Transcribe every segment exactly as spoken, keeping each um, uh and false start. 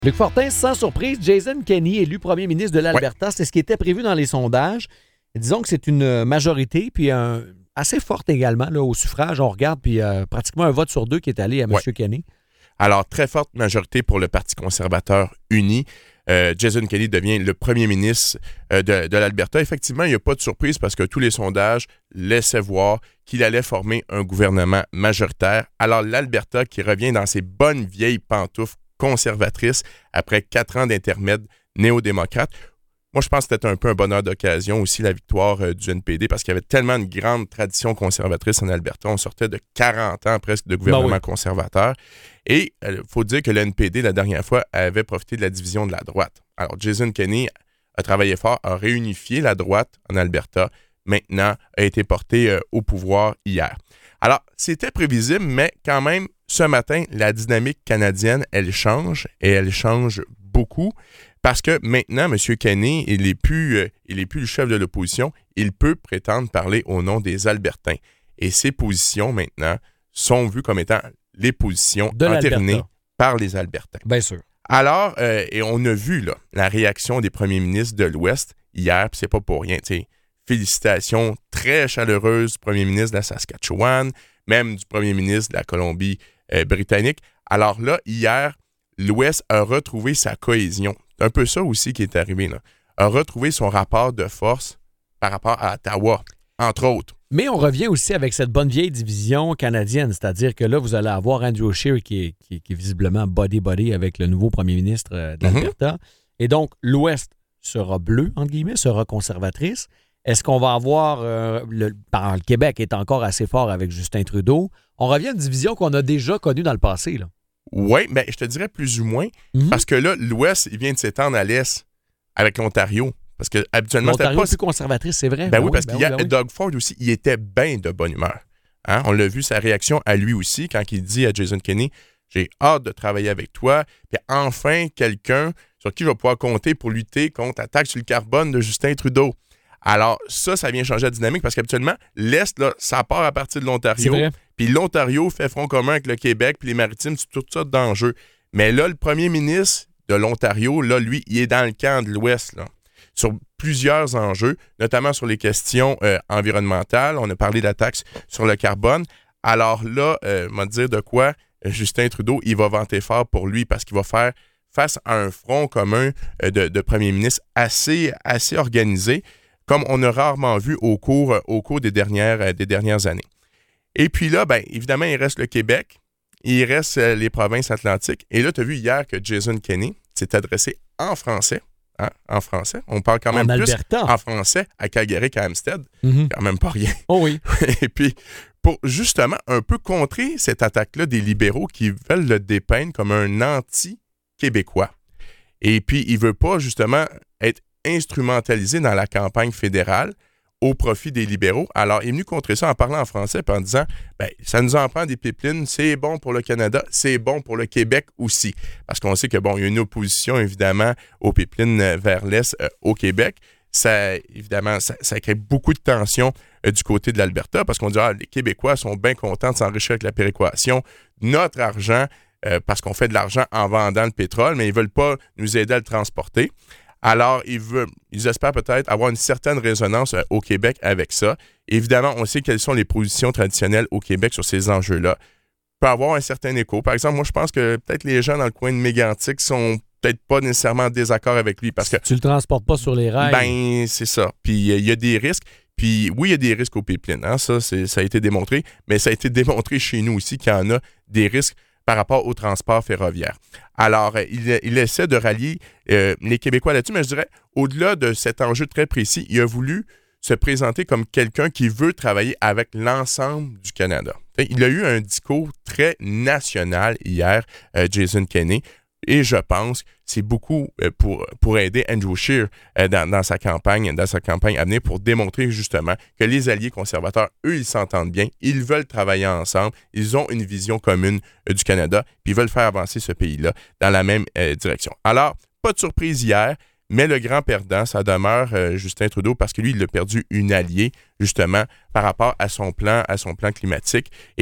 Luc Fortin, sans surprise, Jason Kenney, élu premier ministre de l'Alberta, ouais. C'est ce qui était prévu dans les sondages. Disons que c'est une majorité, puis un, assez forte également là, au suffrage. On regarde, puis euh, pratiquement un vote sur deux qui est allé à M. Ouais. Kenney. Alors, très forte majorité pour le Parti conservateur uni. Euh, Jason Kenney devient le premier ministre euh, de, de l'Alberta. Effectivement, il n'y a pas de surprise parce que tous les sondages laissaient voir qu'il allait former un gouvernement majoritaire. Alors, l'Alberta qui revient dans ses bonnes vieilles pantoufles conservatrices après quatre ans d'intermède néo-démocrate. Moi, je pense que c'était un peu un bonheur d'occasion aussi, la victoire euh, du N P D, parce qu'il y avait tellement une grande tradition conservatrice en Alberta. On sortait de quarante ans presque de gouvernement ben oui. conservateur. Et il euh, faut dire que le N P D, la dernière fois, avait profité de la division de la droite. Alors, Jason Kenney a travaillé fort, a réunifié la droite en Alberta. Maintenant, a été porté euh, au pouvoir hier. Alors, c'était prévisible, mais quand même, ce matin, la dynamique canadienne, elle change, et elle change beaucoup. Parce que maintenant, M. Kenney, il n'est plus, euh, il est plus le chef de l'opposition. Il peut prétendre parler au nom des Albertains. Et ses positions, maintenant, sont vues comme étant les positions de entérinées l'Alberta. Par les Albertains. Bien sûr. Alors, euh, et on a vu là, la réaction des premiers ministres de l'Ouest hier, puis c'est pas pour rien. T'sais, félicitations très chaleureuses du premier ministre de la Saskatchewan, même du premier ministre de la Colombie-Britannique. Euh, Alors là, hier, l'Ouest a retrouvé sa cohésion. C'est un peu ça aussi qui est arrivé, là. A retrouvé son rapport de force par rapport à Ottawa, entre autres. Mais on revient aussi avec cette bonne vieille division canadienne, c'est-à-dire que là, vous allez avoir Andrew Scheer qui est, qui, qui est visiblement body-body avec le nouveau premier ministre de l'Alberta. Mm-hmm. Et donc, l'Ouest sera bleu, entre guillemets, sera conservatrice. Est-ce qu'on va avoir... Euh, le, par, le Québec est encore assez fort avec Justin Trudeau. On revient à une division qu'on a déjà connue dans le passé, là. Oui, bien, je te dirais plus ou moins, mm-hmm. parce que là, l'Ouest, il vient de s'étendre à l'Est avec l'Ontario. Parce que habituellement, l'Ontario c'était pas... est plus conservatrice, c'est vrai. Ben, ben oui, oui, parce ben qu'il y a oui, ben Doug Ford aussi, il était bien de bonne humeur. Hein? On l'a vu, sa réaction à lui aussi, quand il dit à Jason Kenney, « J'ai hâte de travailler avec toi. » Puis enfin, quelqu'un sur qui je vais pouvoir compter pour lutter contre la taxe sur le carbone de Justin Trudeau. Alors ça, ça vient changer la dynamique parce qu'habituellement, l'Est, là, ça part à partir de l'Ontario. Puis l'Ontario fait front commun avec le Québec, puis les Maritimes, c'est toutes sortes d'enjeux. Mais là, le premier ministre de l'Ontario, là, lui, il est dans le camp de l'Ouest, là, sur plusieurs enjeux, notamment sur les questions euh, environnementales. On a parlé de la taxe sur le carbone. Alors là, euh, on va dire de quoi Justin Trudeau, il va vanter fort pour lui parce qu'il va faire face à un front commun euh, de, de premier ministre assez, assez organisé, comme on a rarement vu au cours, au cours des, dernières, des dernières années. Et puis là, bien, évidemment, il reste le Québec, il reste les provinces atlantiques. Et là, tu as vu hier que Jason Kenney s'est adressé en français. Hein, en français. On parle quand même en plus Alberta. En français à Calgary qu'à Amstead. Mm-hmm. Quand même pas rien. Oh oui. Et puis, pour justement un peu contrer cette attaque-là des libéraux qui veulent le dépeindre comme un anti-québécois. Et puis, il ne veut pas justement être instrumentalisé dans la campagne fédérale au profit des libéraux. Alors, il est venu contrer ça en parlant en français et en disant ben, ça nous en prend des pipelines, c'est bon pour le Canada, c'est bon pour le Québec aussi. Parce qu'on sait que bon, il y a une opposition évidemment aux pipelines vers l'Est euh, au Québec. Ça, évidemment, ça, ça crée beaucoup de tensions euh, du côté de l'Alberta parce qu'on dit ah, les Québécois sont bien contents de s'enrichir avec la péréquation. Notre argent, euh, parce qu'on fait de l'argent en vendant le pétrole, mais ils ne veulent pas nous aider à le transporter. Alors, ils, veulent, ils espèrent peut-être avoir une certaine résonance euh, au Québec avec ça. Évidemment, on sait quelles sont les positions traditionnelles au Québec sur ces enjeux-là. Peut avoir un certain écho. Par exemple, moi, je pense que peut-être les gens dans le coin de Mégantic sont peut-être pas nécessairement en désaccord avec lui. Parce que tu le transportes pas sur les rails. Ben, c'est ça. Puis, il y a des risques. Puis, oui, il y a des risques au pipeline. Hein? Ça, c'est, ça a été démontré. Mais ça a été démontré chez nous aussi qu'il y en a des risques par rapport au transport ferroviaire. Alors, il, il essaie de rallier euh, les Québécois là-dessus, mais je dirais, au-delà de cet enjeu très précis, il a voulu se présenter comme quelqu'un qui veut travailler avec l'ensemble du Canada. Il a eu un discours très national hier, euh, Jason Kenney, et je pense que c'est beaucoup euh, pour, pour aider Andrew Scheer euh, dans, dans sa campagne, dans sa campagne à venir pour démontrer justement que les alliés conservateurs, eux, ils s'entendent bien, ils veulent travailler ensemble, ils ont une vision commune euh, du Canada, puis ils veulent faire avancer ce pays-là dans la même euh, direction. Alors, pas de surprise hier, mais le grand perdant, ça demeure euh, Justin Trudeau parce que lui, il a perdu une alliée, justement, par rapport à son plan, à son plan climatique. Et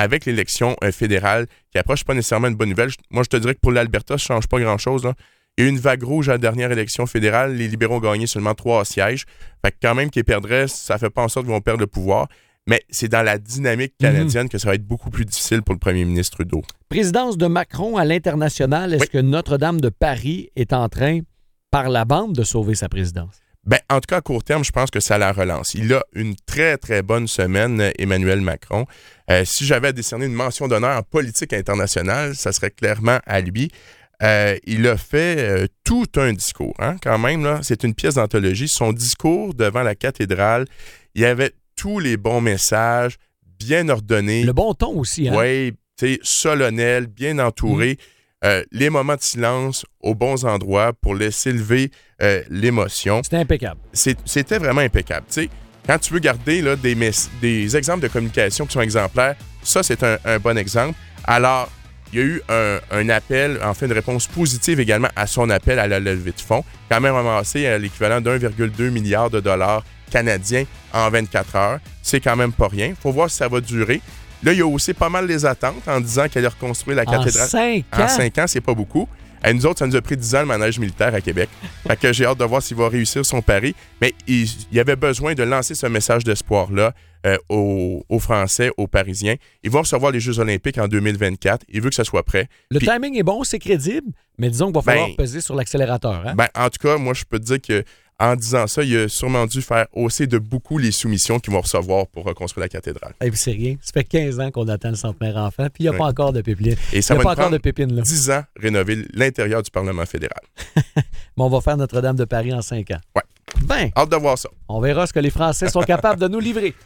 avec l'élection euh, fédérale qui approche, pas nécessairement une bonne nouvelle. Je, moi, je te dirais que pour l'Alberta, ça ne change pas grand-chose, là. Il y a eu une vague rouge à la dernière élection fédérale. Les libéraux ont gagné seulement trois sièges. Fait que quand même qu'ils perdraient, ça ne fait pas en sorte qu'ils vont perdre le pouvoir. Mais c'est dans la dynamique canadienne mmh. que ça va être beaucoup plus difficile pour le premier ministre Trudeau. Présidence de Macron à l'international, est-ce oui. que Notre-Dame de Paris est en train, par la bande, de sauver sa présidence? Ben, en tout cas, à court terme, je pense que ça la relance. Il a une très, très bonne semaine, Emmanuel Macron. Euh, si j'avais à décerner une mention d'honneur en politique internationale, ça serait clairement à lui. Euh, il a fait euh, tout un discours, hein, quand même, là. C'est une pièce d'anthologie. Son discours devant la cathédrale, il y avait tous les bons messages, bien ordonnés. Le bon ton aussi, hein? Oui, tu sais, solennel, bien entouré. Mmh. Euh, les moments de silence aux bons endroits pour laisser lever euh, l'émotion. C'était impeccable. C'est, c'était vraiment impeccable. Tu sais, quand tu veux garder là, des, mes- des exemples de communication qui sont exemplaires, ça, c'est un, un bon exemple. Alors, il y a eu un, un appel, en fait, une réponse positive également à son appel à la levée de fonds, quand même ramassé à l'équivalent d'un virgule deux milliard de dollars canadiens en vingt-quatre heures. C'est quand même pas rien. Il faut voir si ça va durer. Là, il y a aussi pas mal les attentes en disant qu'elle a reconstruit la cathédrale. En cinq ans? En cinq ans, c'est pas beaucoup. À nous autres, ça nous a pris dix ans le manège militaire à Québec. Fait que j'ai hâte de voir s'il va réussir son pari. Mais il, il avait besoin de lancer ce message d'espoir-là euh, aux, aux Français, aux Parisiens. Ils vont recevoir les Jeux olympiques en deux mille vingt-quatre. Il veut que ça soit prêt. Le Puis, timing est bon, c'est crédible, mais disons qu'il va falloir ben, peser sur l'accélérateur. Hein? Ben, en tout cas, moi, je peux te dire que en disant ça, il a sûrement dû faire hausser de beaucoup les soumissions qu'ils vont recevoir pour reconstruire la cathédrale. Et puis c'est rien. Ça fait quinze ans qu'on attend le centenaire enfant, puis il n'y a oui. pas encore de pépines. Et ça il n'y a va pas encore de pépines là. dix ans rénover l'intérieur du Parlement fédéral. Mais on va faire Notre-Dame de Paris en cinq ans. Ouais. Ben, hâte de voir ça. On verra ce que les Français sont capables de nous livrer.